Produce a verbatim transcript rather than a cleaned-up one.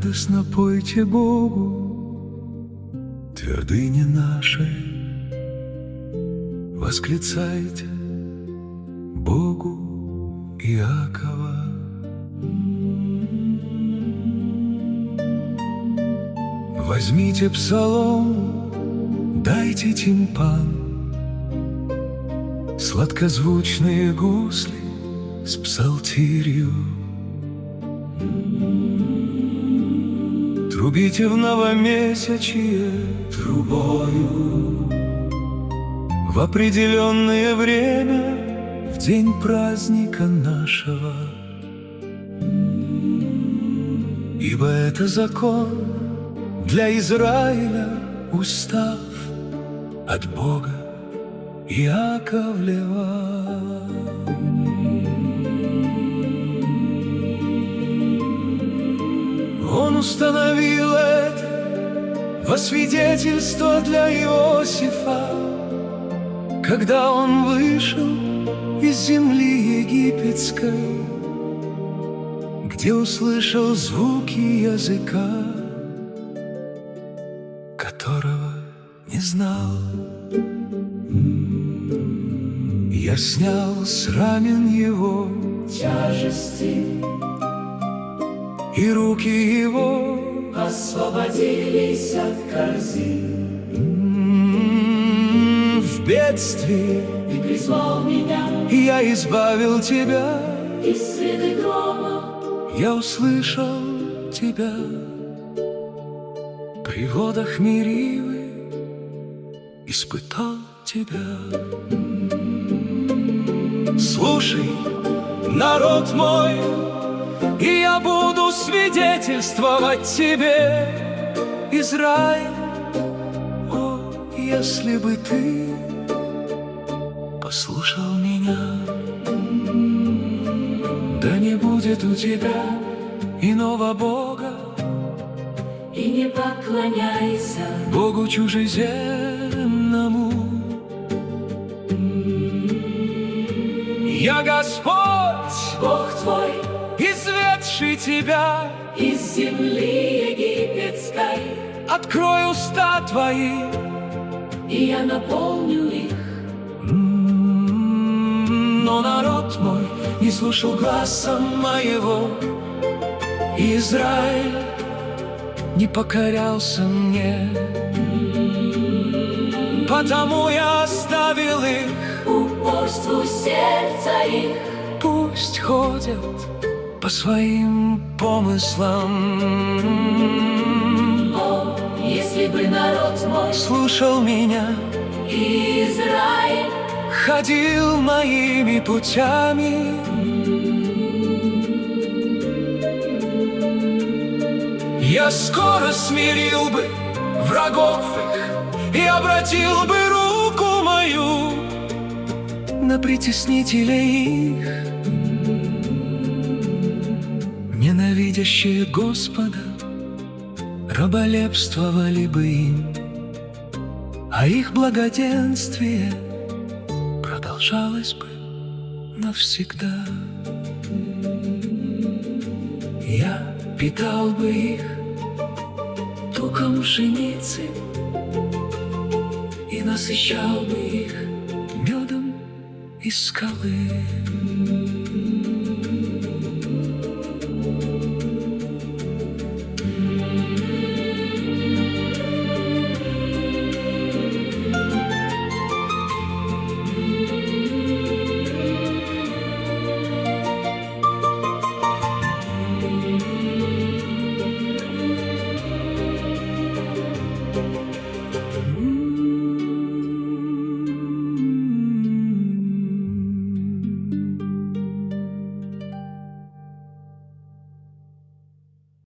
радостно пойте Богу, твердыне нашей, восклицайте Богу Иакова. Возьмите псалом, дайте тимпан, сладкозвучные гусли с псалтирью. Трубите в новомесячье трубою, в определенное время, в день праздника нашего. Ибо это закон для Израиля, устав от Бога Иаковлева. Он установил это во свидетельство для Иосифа, когда он вышел из земли египетской, где услышал звуки языка, которого не знал. Я снял с рамен его тяжести, и руки его освободились от корзин. В бедствии Ты призвал меня, я избавил тебя, из среды грома я услышал тебя. При водах Меривы испытал тебя. Слушай, народ мой, и я буду свидетельствовать тебе, Израиль. О, если бы ты послушал меня, да не будет у тебя иного Бога, и не поклоняйся Богу чужеземному. Я Господь, Бог твой, изведший тебя, из земли египетской, открой уста твои, и я наполню их. но народ мой не слушал гласа моего, и Израиль не покорялся мне. Потому я оставил их, Упорству сердца их, пусть ходят по своим помыслам. о, если бы народ мой, Слушал меня, и Израиль, ходил моими путями. Я скоро смирил бы врагов их и обратил бы руку мою на притеснителей их. Ненавидящие Господа раболепствовали бы им, а их благоденствие продолжалось бы навсегда. Я питал бы их туком пшеницы и насыщал бы их медом из скалы.